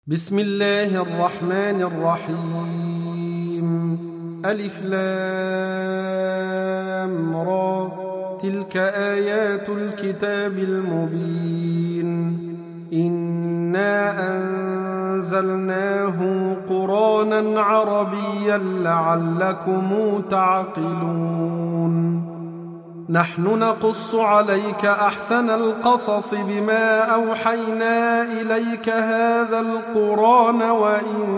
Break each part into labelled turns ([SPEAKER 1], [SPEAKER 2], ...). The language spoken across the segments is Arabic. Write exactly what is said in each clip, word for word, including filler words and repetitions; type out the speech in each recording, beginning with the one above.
[SPEAKER 1] بسم الله الرحمن الرحيم. ألف لام را. تلك آيات الكتاب المبين. إنا أنزلناه قرآنا عربيا لعلكم تعقلون. نحن نقص عليك أحسن القصص بما أوحينا إليك هذا القرآن وإن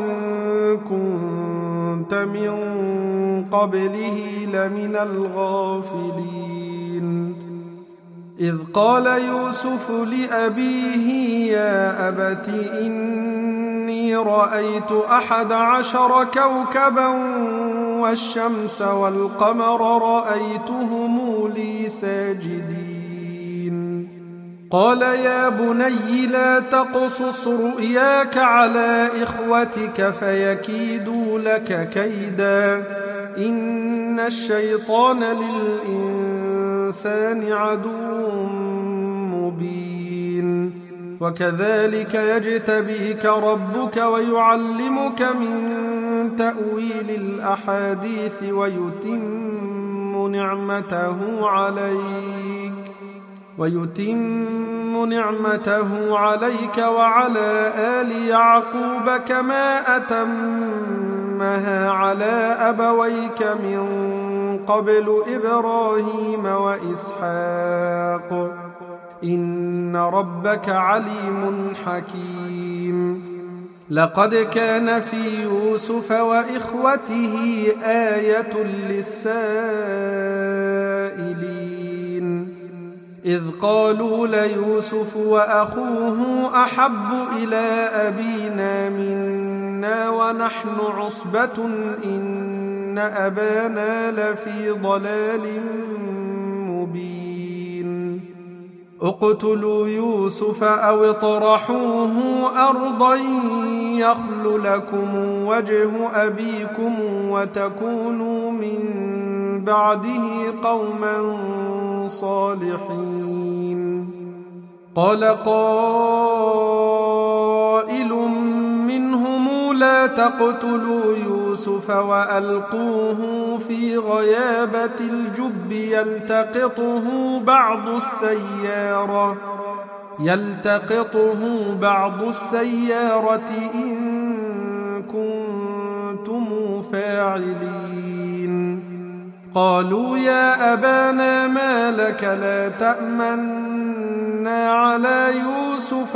[SPEAKER 1] كنت من قبله لمن الغافلين. إذ قال يوسف لأبيه يا أبت إني رأيت أحد عشر كوكبا والشمس والقمر رأيتهم لي ساجدين. قال يا بني لا تقصص رؤياك على إخوتك فيكيدوا لك كيدا إن الشيطان للإنسان عدو مبين. وكذلك يجتبيك ربك ويعلمك من تأويل الأحاديث ويتم نعمته عليك ويتم نعمته عليك وعلى آل يعقوب كما أتمها على أبويك من قبل إبراهيم وإسحاق إن ربك عليم حكيم. لقد كان في يوسف وإخوته آية للسائلين إذ قالوا ليوسف وأخوه أحب إلى أبينا منا ونحن عصبة إن أبانا لفي ضلال مبين. اقتلوا يوسف أو اطرحوه أرضا يخل لكم وجه أبيكم وتكونوا من بعده قوما صالحين. قال قائل منهم لا تقتلوا يوسف وألقوه في غيابة الجب يلتقطه بعض السيارة يلتقطه بعض السيارة إن كنتم فاعلين. قالوا يا أبانا ما لك لا تأمنا على يوسف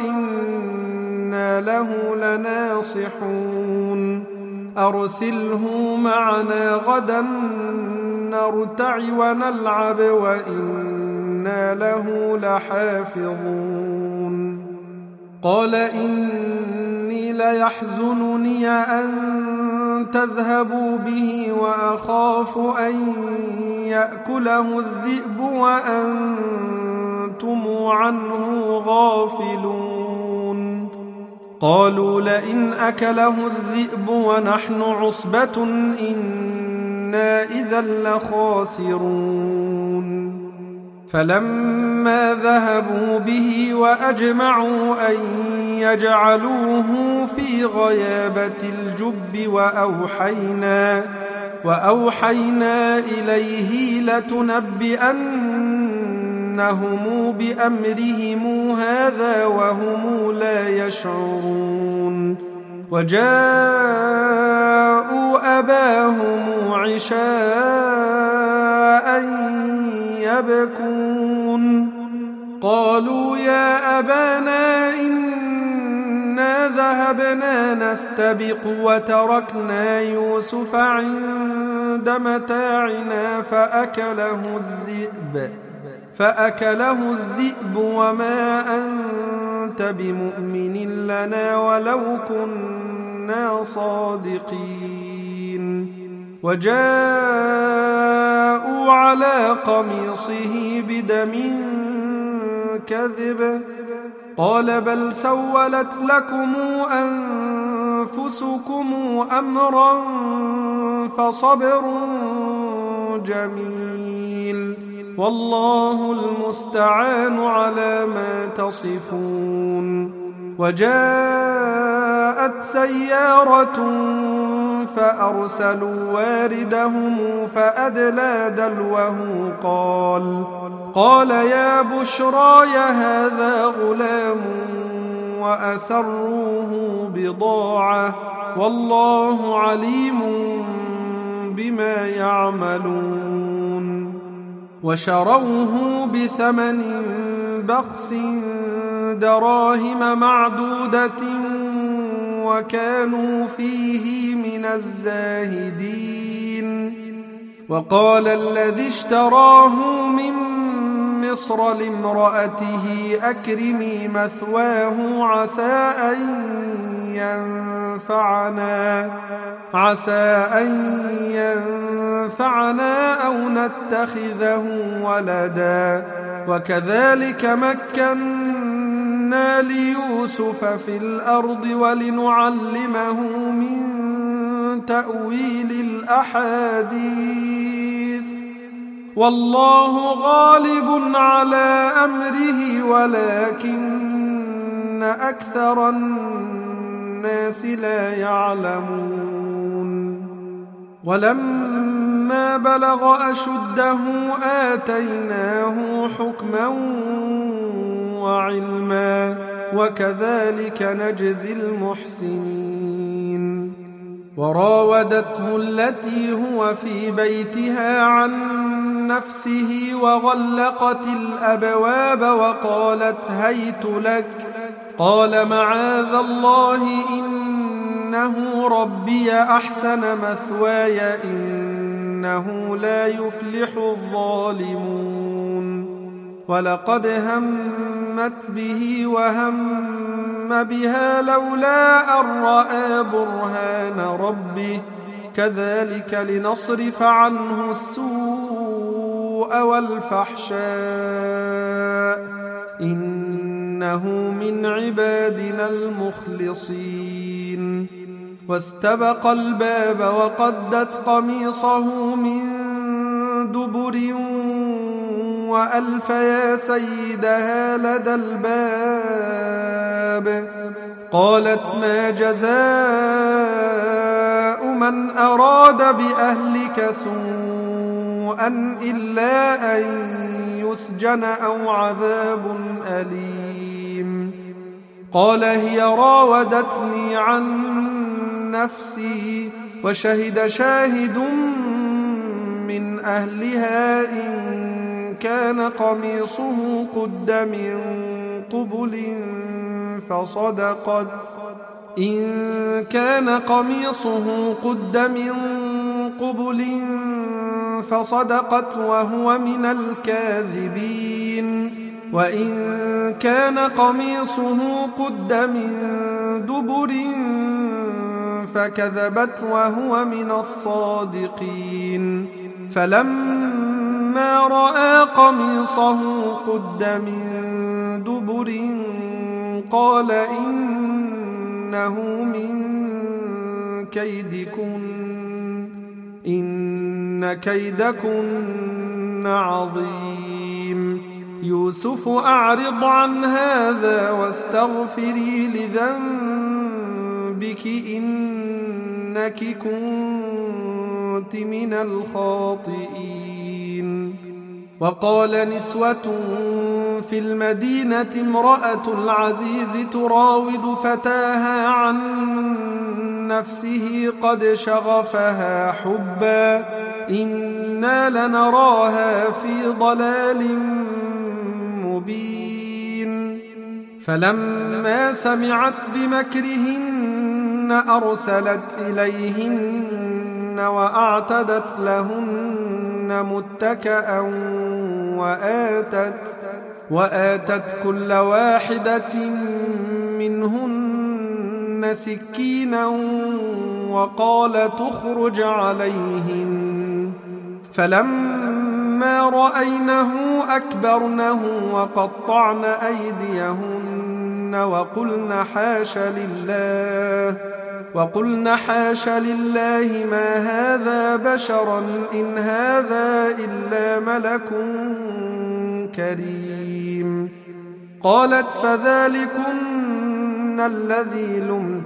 [SPEAKER 1] وإنا له لناصحون. أرسله معنا غدا نرتع ونلعب وإنا له لحافظون. قال إني ليحزنني أن تذهبوا به وأخاف أن يأكله الذئب وأنتم عنه غافلون. قالوا لئن أكله الذئب ونحن عصبة إنا إذا لخاسرون. فلما ذهبوا به وأجمعوا أن يجعلوه في غيابة الجب وأوحينا, وأوحينا إليه لتنبئنهم بأمرهم هذا وهم لا يشعرون. وجاءوا أباهم عشاء يبكون. قالوا يا أبانا إنا ذهبنا نستبق وتركنا يوسف عند متاعنا فأكله الذئب فأكله الذئب وما أنت بمؤمن لنا ولو كنا صادقين. وجاءوا على قميصه بدم كذب قال بل سولت لكم أنفسكم أمرا فصبر جميل والله المستعان على ما تصفون. وجاء هبت سيارة فأرسلوا واردهم فأدلى دلوه قال قال يا بشراي هذا غلام وأسروه بضاعة والله عليم بما يعملون وشروه بثمن بخس دراهم معدودة وكانوا فيه من الزاهدين. وقال الذي اشتراه من مصر لامرأته أكرمي مثواه عسى أن ينفعنا عسى أن ينفعنا أو نتخذه ولدا وكذلك مكنا ليوسف في الأرض ولنعلمه من تأويل الأحاديث والله غالب على أمره ولكن أكثر الناس لا يعلمون. ولما بلغ أشده آتيناه حكما وعلما وكذلك نجزي المحسنين. وراودته التي هو في بيتها عن نفسه وغلقت الأبواب وقالت هيت لك قال معاذ الله إنه ربي أحسن مثواي إنه لا يفلح الظالمون. ولقد همت به وهم بها لولا أن رأى برهان ربه كذلك لنصرف عنه السوء والفحشاء إنه من عبادنا المخلصين. واستبق الباب وقدت قميصه من دبر وألف يا سيدها لدى الباب قالت ما جزاء من أراد بأهلك سوءا إلا أن يسجن أو عذاب أليم. قال هي راودتني عن نفسي وشهد شاهد من أهلها إن كان قميصه قد من قبل فصدقت إن كان قميصه قد من قبل فصدقت وهو من الكاذبين وإن كان قميصه قد من دبر فكذبت وهو من الصادقين. فلما رأى قميصه قد من دبر قال إنه من كيدكن إن كيدكن عظيم. يوسف أعرض عن هذا واستغفري لذنبك إنك كنت من الخاطئين. وقال نسوة في المدينة امرأة العزيز تراود فتاها عن نفسه قد شغفها حبا إنا لنراها في ضلال مبين. فلما سمعت بمكرهن أرسلت إليهن وأعتدت لهن متكأ وآتت, وآتت كل واحدة منهن سكينا وقال تخرج عليهن. فلما رأينه أكبرنه وقطعن أيديهن وقلن حاش لله وقلن حاش لله ما هذا بشرا إن هذا إلا ملك كريم. قالت فذلكن الذي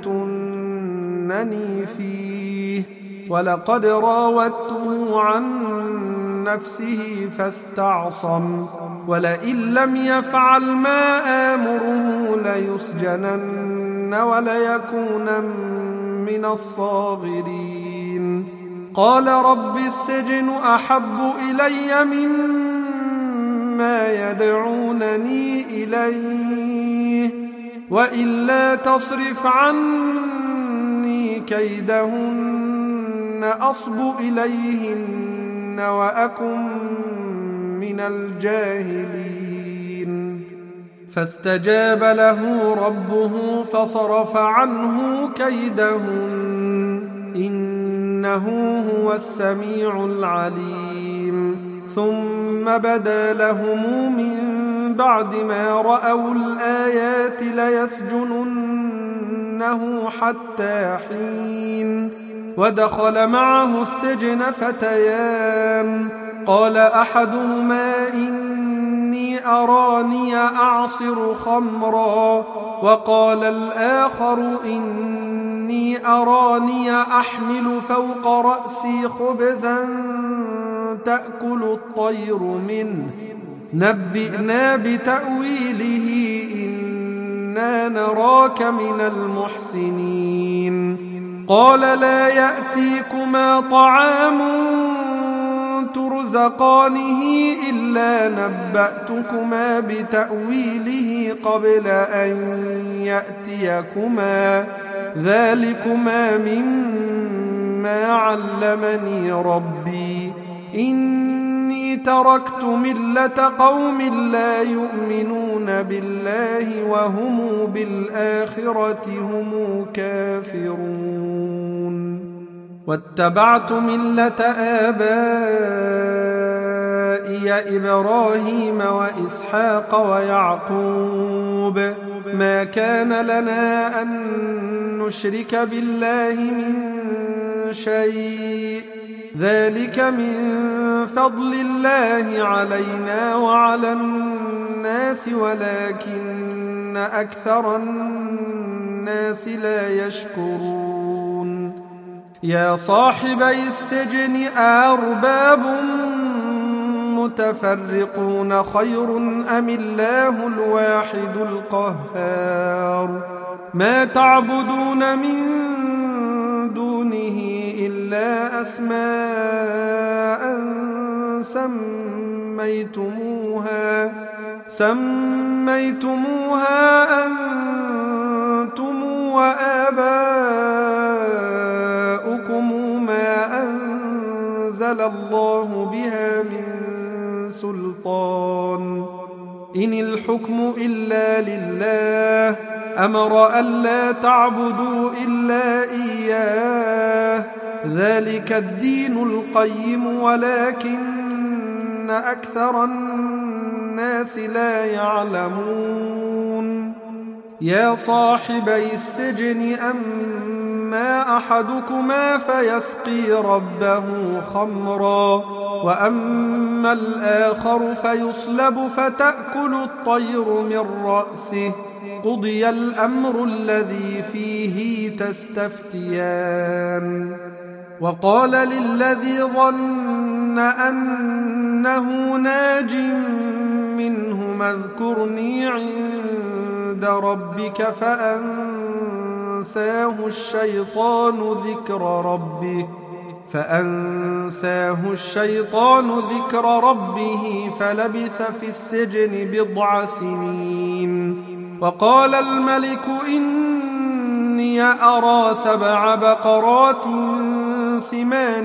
[SPEAKER 1] لمتنني فيه، ولقد راودته عن نفسه فاستعصم، ولئن لم يفعل ما آمره ليسجنن وليكونن من الصاغرين. قال رب السجن أحب إلي مما يدعونني إليه، وإلا تصرف عني كيدهن أصب إليهن وأكن من الجاهلين. فاستجاب له ربه فصرف عنه كيدهن، إنه هو السميع العليم. ثم بدا لهم من بعد ما رأوا الآيات ليسجننه حتى حين. ودخل معه السجن فتيان، قال أحدهما إني أراني أعصر خمرا، وقال الآخر إني أراني أحمل فوق رأسي خبزا تأكل الطير منه، نبئنا بتأويله إنا نراك من المحسنين. قال لا يأتيكما طعام ترزقانه إلا نبأتكما بتأويله قبل أن يأتيكما، ذلكما مما علمني ربي، إني تركت ملة قوم لا يؤمنون بالله وهم بالآخرة هم كافرون. واتبعت ملة آبائي إبراهيم وإسحاق ويعقوب، ما كان لنا أن نشرك بالله من شيء، ذلك من فضل الله علينا وعلى الناس ولكن أكثر الناس لا يشكرون. يا صاحبي السجن أأرباب متفرقون خير أم الله الواحد القهار؟ ما تعبدون من دونه إلا أسماء سميتموها سميتموها أنتم وآباؤكم ما أنزل الله بها من سلطان، إن الحكم إلا لله، أمر ألا تعبدوا إلا إياه، ذلك الدين القيم ولكن أكثر الناس لا يعلمون. يا صاحبي السجن أما أحدكما فيسقي ربه خمرا، وأما الآخر فيصلب فتأكل الطير من رأسه، قضي الأمر الذي فيه تستفتيان. وقال للذي ظن أنه ناج منهما اذكرني عند ربك فأنساه الشيطان ذكر ربه فأنساه الشيطان ذكر ربه فلبث في السجن بضع سنين. وقال الملك إني أرى سبع بقرات سمان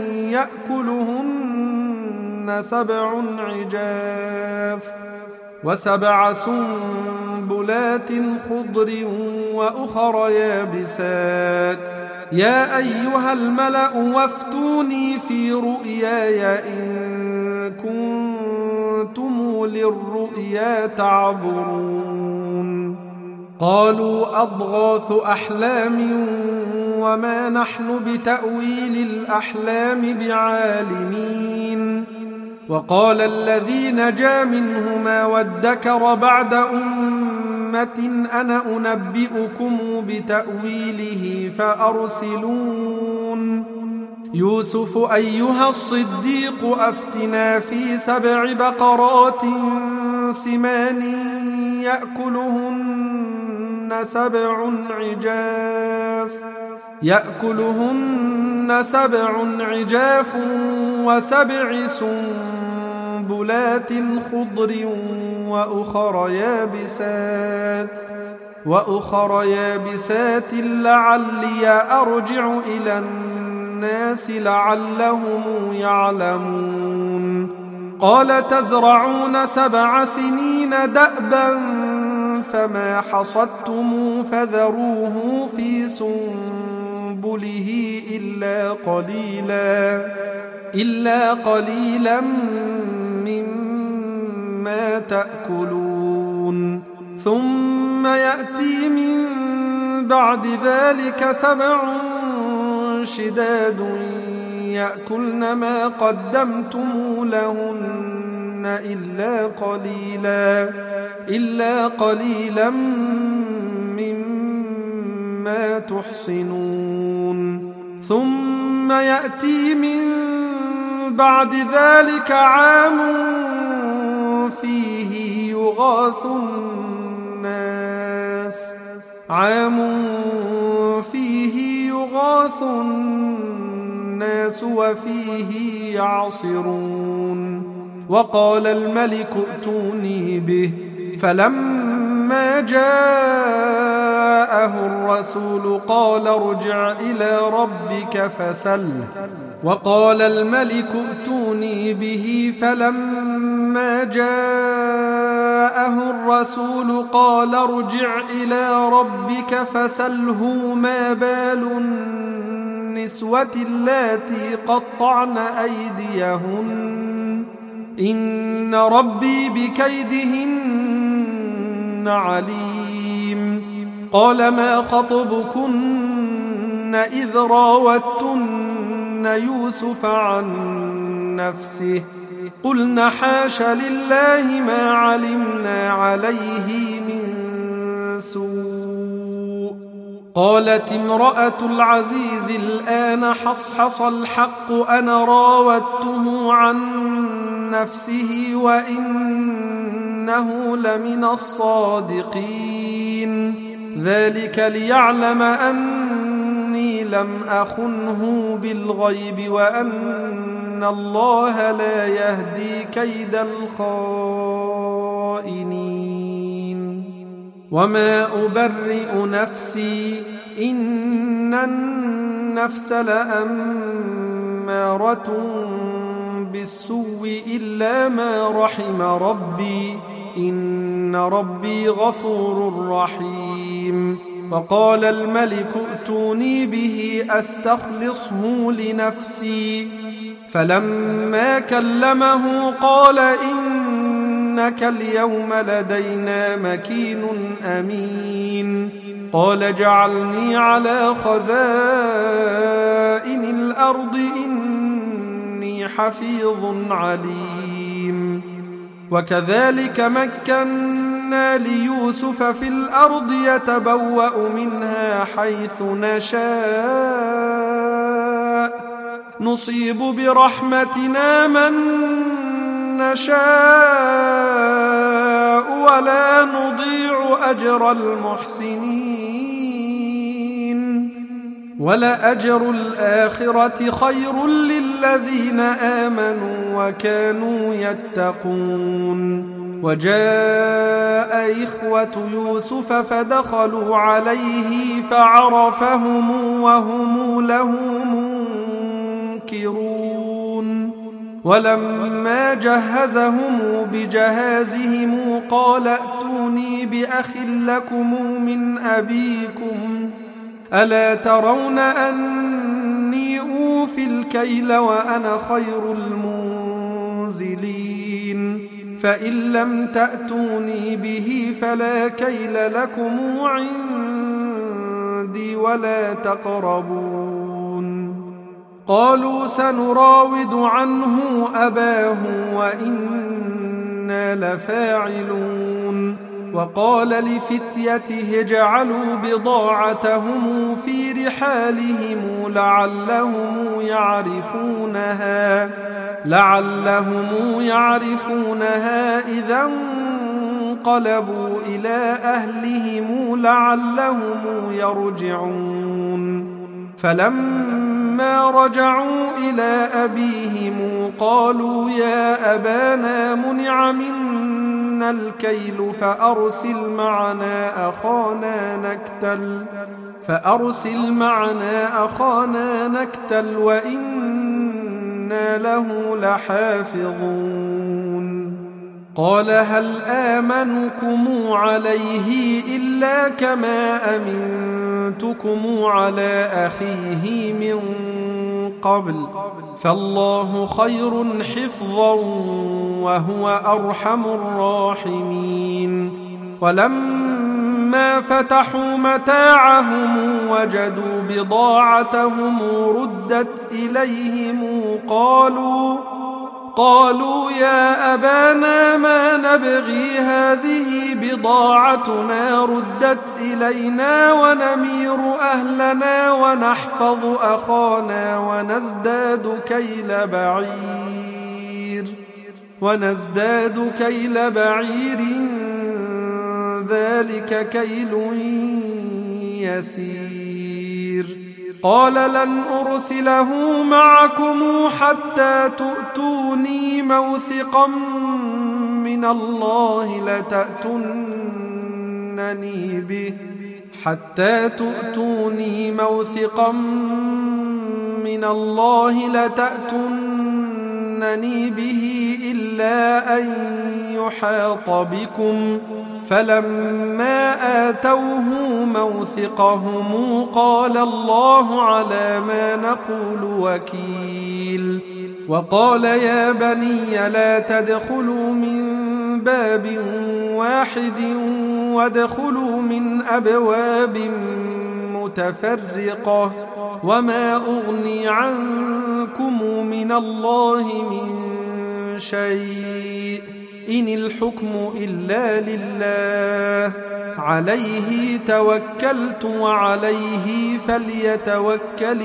[SPEAKER 1] يأكلهن سبع عجاف وسبع سنبلات خضر وأخر يابسات، يا أيها الملأ وافتوني في رؤياي إن كنتم للرؤيا تعبرون. قالوا أضغاث أحلام وما نحن بتأويل الأحلام بعالمين. وقال الذي نجا منهما وادكر بعد أمة أمة أنا أنبئكم بتأويله فأرسلون يوسف أيها الصديق أفتنا في سبع بقرات سمان يأكلهن سبع عجاف يأكلهن سبع عجاف وسبع سنبلات خضر وأخر يابسات وأخر يابسات لعلي أرجع إلى الناس لعلهم يعلمون قال تزرعون سبع سنين دأبا فما حصدتم فذروه في سنبله إلا قليلا إلا قليلا مما تأكلون ثم يأتي من بعد ذلك سبع شداد يأكلن ما قدمتم لهن إلا قليلا إلا قليلا مما تحصنون ثم يأتي من بعد ذلك عام فيه يغاث الناس عام فيه يغاث الناس وفيه يعصرون وقال الملك ائتوني به فلما جاءه الرسول قال ارجع إلى ربك فسله وقال الملك ائتوني به فلما جاءه الرسول قال ارجع إلى ربك فسله ما بال النسوة اللاتي قطعن أيديهن إن ربي بكيدهن عليم قال ما خطبكن إذ راوتن يوسف عن نفسه قلنا حاش لله ما علمنا عليه من سوء قالت امرأة العزيز الآن حصحص الحق أنا راودته عن نفسه وإنه لمن الصادقين ذلك ليعلم أني لم أخنه بالغيب وأن الله لا يهدي كيد الخائنين وما أبرئ نفسي إن النفس لأمارة بالسوء إلا ما رحم ربي إن ربي غفور رحيم وقال الملك ائتوني به أستخلصه لنفسي فلما كلمه قال إنك اليوم لدينا مكين أمين قال جعلني على خزائن الأرض إني حفيظ عليم وكذلك مكنا ليوسف في الأرض يتبوأ منها حيث نشاء نصيب برحمتنا من نشاء ولا نضيع أجر المحسنين ولأجر الآخرة خير للذين آمنوا وكانوا يتقون وجاء إخوة يوسف فدخلوا عليه فعرفهم وهم له منكرون ولما جهزهم بجهازهم قال ائتوني بأخ لكم من أبيكم ألا ترون أني أوفي الكيل وأنا خير المنزلين فإن لم تأتوني به فلا كيل لكم عندي ولا تقربون قالوا سنراود عنه أباه وإنا لفاعلون وقال لفتيته اجعلوا بضاعتهم في رحالهم لعلهم يعرفونها لعلهم يعرفونها إذا انقلبوا إلى أهلهم لعلهم يرجعون فلما رجعوا إلى أبيهم قالوا يا أبانا منع منا الكيل فأرسل معنا أخانا نكتل فأرسل معنا أخانا نكتل وإنا له لحافظون قال هل آمنكم عليه إلا كما أمنتكم على أخيه من قبل فالله خير حفظا وهو أرحم الراحمين ولما فتحوا متاعهم وجدوا بضاعتهم ردت إليهم قالوا قالوا يا أبانا ما نبغي هذه بضاعتنا ردت إلينا ونمير أهلنا ونحفظ أخانا ونزداد كيل بعير ونزداد كيل بعير ذلك كيل يسير قال لن أرسله معكم حتى تؤتوني موثقا من الله لتأتونني به حتى تؤتوني موثقا من الله لتأتونني به إلا أن يحاط بكم فلما آتوه موثقهم قال الله على ما نقول وكيل وقال يا بني لا تدخلوا من باب واحد وادخلوا من أبواب متفرقة وما أغني عنكم من الله من شيء إن الحكم إلا لله عليه توكلت وعليه فليتوكل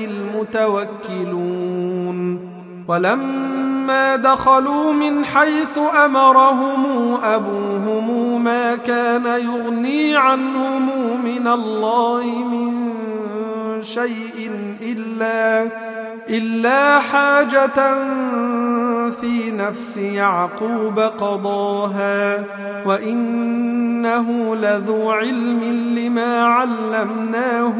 [SPEAKER 1] المتوكلون ولما دخلوا من حيث أمرهم أبوهم ما كان يغني عنهم من الله من شيء إلا إلا حاجة في نفس يعقوب قضاها وإنه لذو علم لما علمناه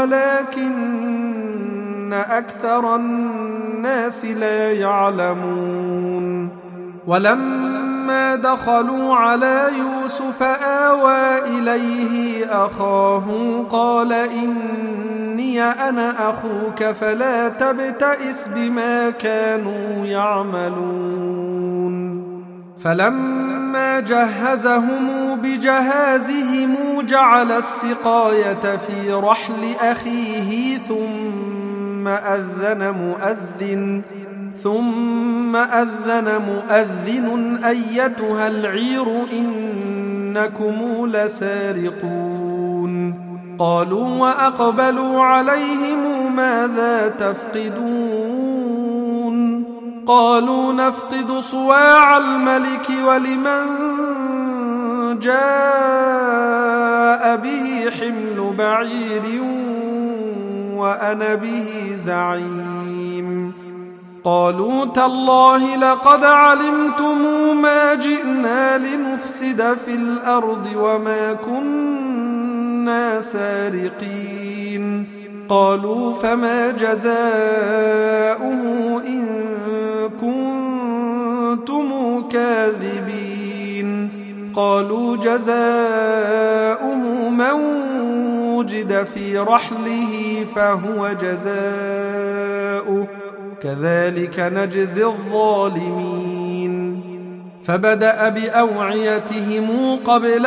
[SPEAKER 1] ولكن أكثر الناس لا يعلمون ولما دخلوا على يوسف آوى إليه أخاه قال إني أنا أخوك فلا تبتئس بما كانوا يعملون فلما جهزهم بجهازهم جعل السقاية في رحل أخيه ثم أذن مؤذن ثم أذن مؤذن أيتها العير إنكم لسارقون قالوا وأقبلوا عليهم ماذا تفقدون قالوا نفقد صواع الملك ولمن جاء به حمل بعير وأنا به زعيم قالوا تالله لقد علمتم ما جئنا لنفسد في الأرض وما كنا سارقين قالوا فما جزاؤه إن كنتم كاذبين قالوا جزاؤه من وجد في رحله فهو جزاؤه كذلك نجزي الظالمين فبدأ بأوعيتهم قبل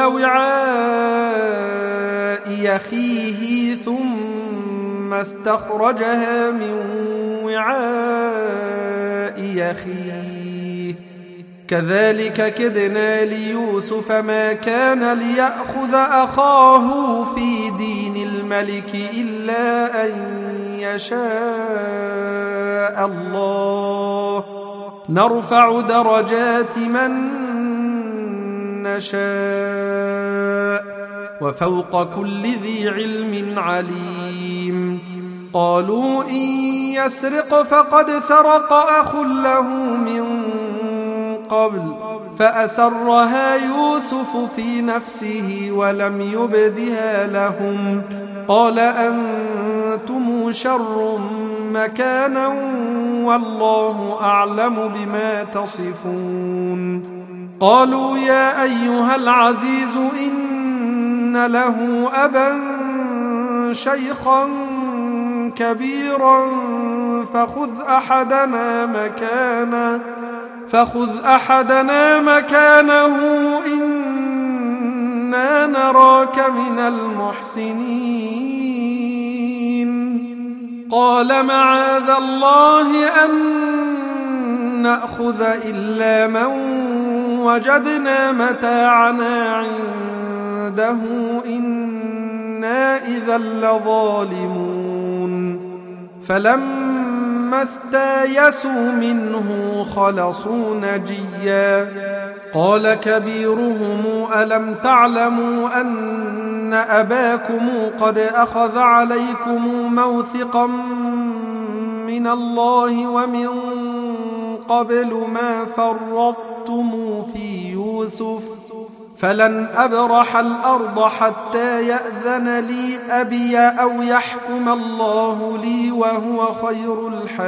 [SPEAKER 1] وعاء أخيه ثم استخرجها من وعاء أخيه كذلك كدنا ليوسف ما كان ليأخذ أخاه في دين الملك إلا أن يشاء الله نرفع درجات من نشاء وفوق كل ذي علم عليم. قالوا إن يسرق فقد سرق أخ له من قبل فأسرها يوسف في نفسه ولم يبدها لهم قال أنتم شر مكانا والله أعلم بما تصفون. قالوا يا أيها العزيز إن له أبا شيخا كبيرا فخذ أحدنا مكانه فخذ أحدنا مكانه إنا نراك من المحسنين. قال معاذ الله أن نأخذ إلا من وجدنا متاعنا عنده إنا إذا لظالمون. فلما استيسوا منه خلصوا نجيا قال كبيرهم ألم تعلموا أن أباكم قد أخذ عليكم موثقا من الله ومن قبل ما فرطتم في يوسف فلن أبرح الأرض حتى يأذن لي أبي أو يحكم الله لي وهو خير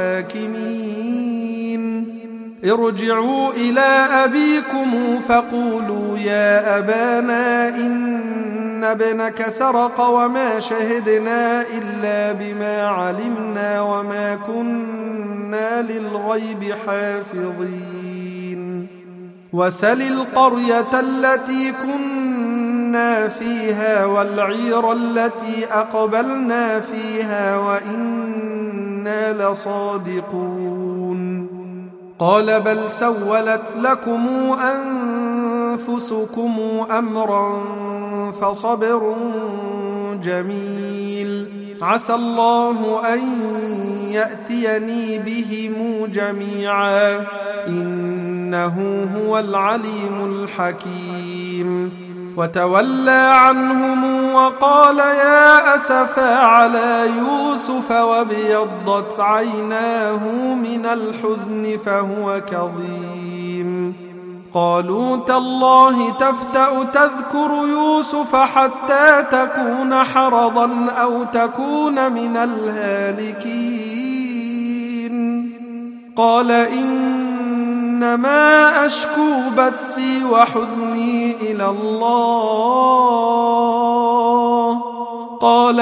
[SPEAKER 1] الحاكمين. ارجعوا إلى أبيكم فقولوا يا أبانا إن ابنك سرق وما شهدنا إلا بما علمنا وما كنا للغيب حافظين. وسل القرية التي كنا فيها والعير التي أقبلنا فيها وإنا لصادقون. قال بل سولت لكم أنفسكم أمرا فصبر جميل عسى الله أن يأتيني بهم جميعا إنه هو العليم الحكيم. وتولى عنهم وقال يا أسفا على يوسف وابيضت عيناه من الحزن فهو كظيم. قالوا تالله تفتأ تذكر يوسف حتى تكون حرضا أو تكون من الهالكين. قال إنما أشكو بثي وحزني إلى الله قال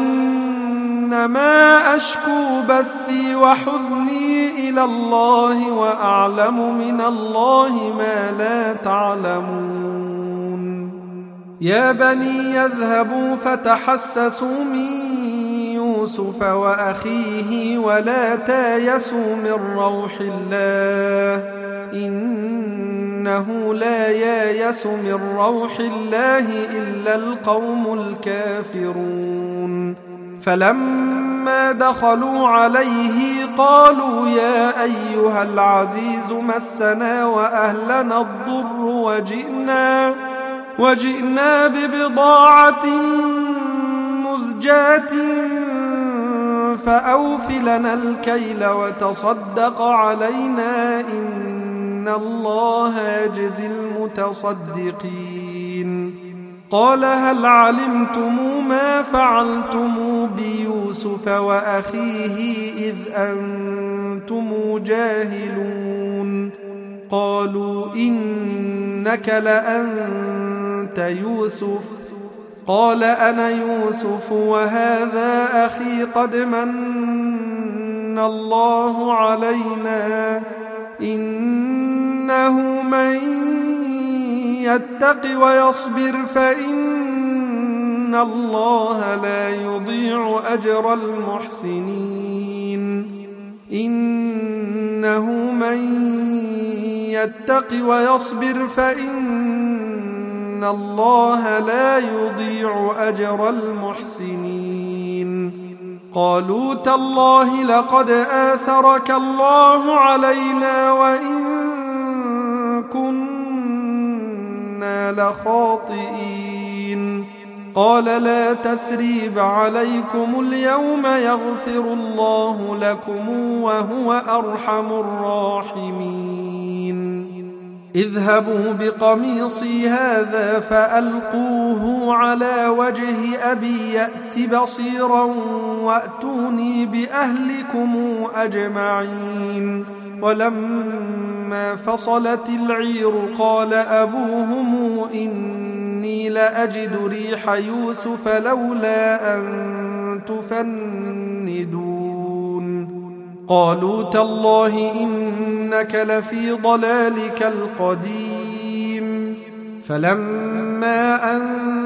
[SPEAKER 1] إنما أشكو بثي وحزني إلى الله وأعلم من الله ما لا تعلمون. يا بني يذهبوا فتحسسوا من يوسف وأخيه ولا تايسوا من روح الله إنه لا يايس من روح الله إلا القوم الكافرون. فلما دخلوا عليه قالوا يا أيها العزيز مسنا وأهلنا الضر وجئنا, وجئنا ببضاعة مزجاة فأوف لنا الكيل وتصدق علينا إن الله يجزي المتصدقين. قال هل علمتم ما فعلتم بيوسف وأخيه إذ أنتم جاهلون. قالوا إنك لأنت يوسف قال أنا يوسف وهذا أخي قد من الله علينا إنه من يتق ويصبر فإن الله لا يضيع أجر المحسنين. إنه من يتق ويصبر فإن الله لا يضيع أجر المحسنين. قالوا تالله لقد آثرك الله علينا وإن كنا لخاطئين. قال لا تثريب عليكم اليوم يغفر الله لكم وهو أرحم الراحمين. اذهبوا بقميصي هذا فألقوه على وجه أبي يأت بصيرا وأتوني بأهلكم أجمعين. ولما فصلت العير قال أبوهم إني لأجد ريح يوسف لولا أن تفندون. قالوا تالله إنك لفي ضلالك القديم. فلما أن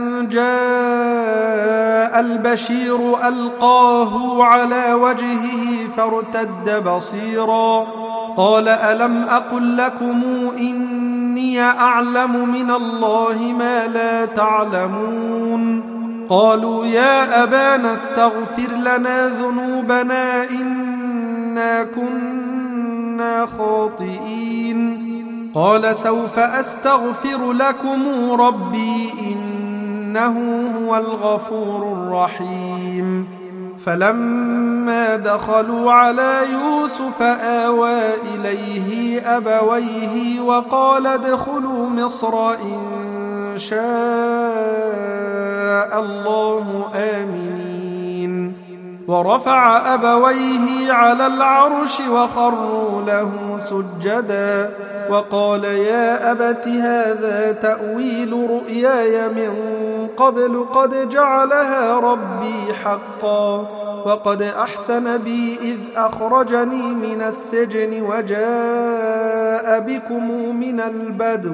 [SPEAKER 1] جاء البشير ألقاه على وجهه فارتد بصيرا قال ألم أقل لكم إني أعلم من الله ما لا تعلمون. قالوا يا أبانا استغفر لنا ذنوبنا إنا كنا خاطئين. قال سوف أستغفر لكم ربي إنه هو الغفور الرحيم. فلما دخلوا على يوسف آوى إليه أبويه وقال ادخلوا مصر إن شاء الله آمنين. ورفع أبويه على العرش وخروا له سجدا وقال يا أبت هذا تأويل رؤياي من قبل قد جعلها ربي حقا وقد أحسن بي إذ أخرجني من السجن وجاء بكم من البدو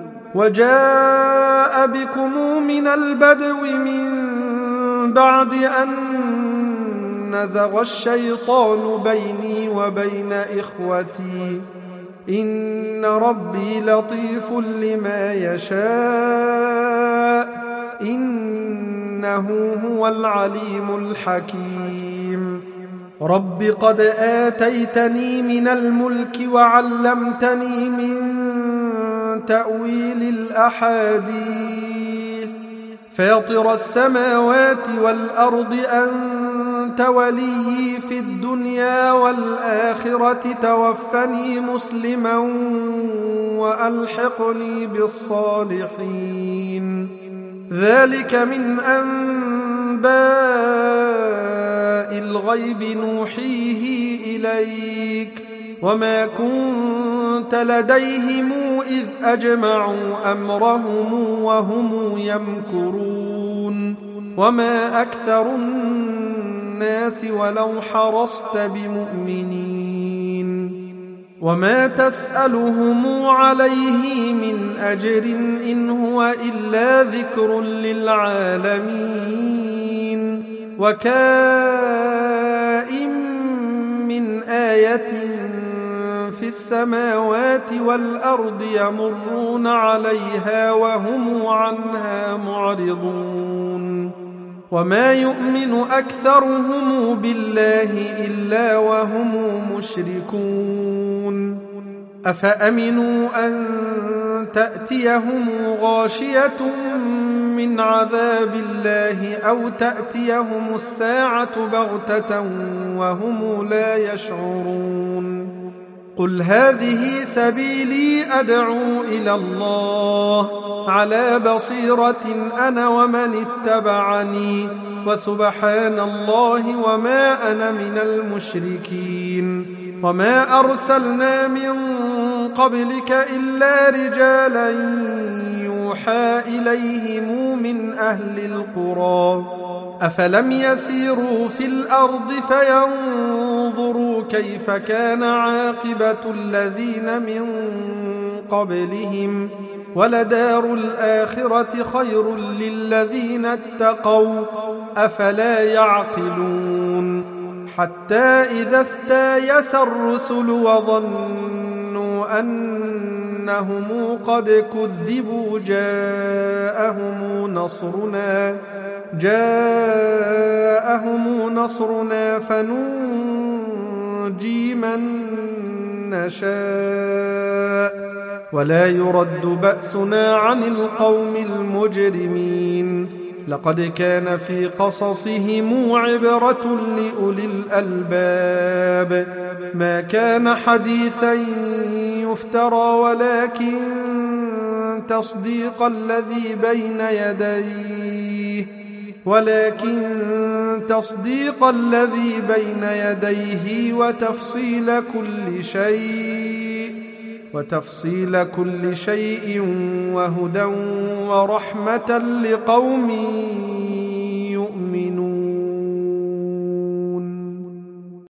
[SPEAKER 1] وجاء بكم من البدو من بعد أن نزغ الشيطان بيني وبين إخوتي إن ربي لطيف لما يشاء إنه هو العليم الحكيم. رب قد آتيتني من الملك وعلمتني من تأويل الأحاديث فاطر السماوات والأرض أنت ولي في الدنيا والآخرة توفني مسلما وألحقني بالصالحين. ذلك من أنباء الغيب نوحيه إليك وما كنت لديهم إذ أجمعوا أمرهم وهم يمكرون. وما أكثر الناس ولو حرصت بمؤمنين. وما تسألهم عليه من أجر إن هو إلا ذكر للعالمين. وكائن من آية في السماوات والأرض يمرون عليها وهم عنها معرضون. وما يؤمن أكثرهم بالله إلا وهم مشركون. أفأمنوا أن تأتيهم غاشية من عذاب الله أو تأتيهم الساعة بغتة وهم لا يشعرون. قل هذه سبيلي أدعو إلى الله على بصيرة أنا ومن اتبعني وسبحان الله وما أنا من المشركين. وما أرسلنا من قبلك إلا رجالا يوحى إليهم من أهل القرى. أفلم يسيروا في الأرض فينظروا كيف كان عاقبة الذين من قبلهم ولدار الآخرة خير للذين اتقوا أفلا يعقلون. حتى إذا استيأس الرسل وظنوا أن أنهم قد كذبوا جاءهم نصرنا جاءهم نصرنا فننجي من نشاء ولا يرد بأسنا عن القوم المجرمين. لقد كان في قصصهم عبرة لأولي الألباب ما كان حديثا يفترى ولكن تصديق الذي بين يديه ولكن تصديق الذي بين يديه وتفصيل كل شيء وتفصيل كل شيء وهدى ورحمة لقوم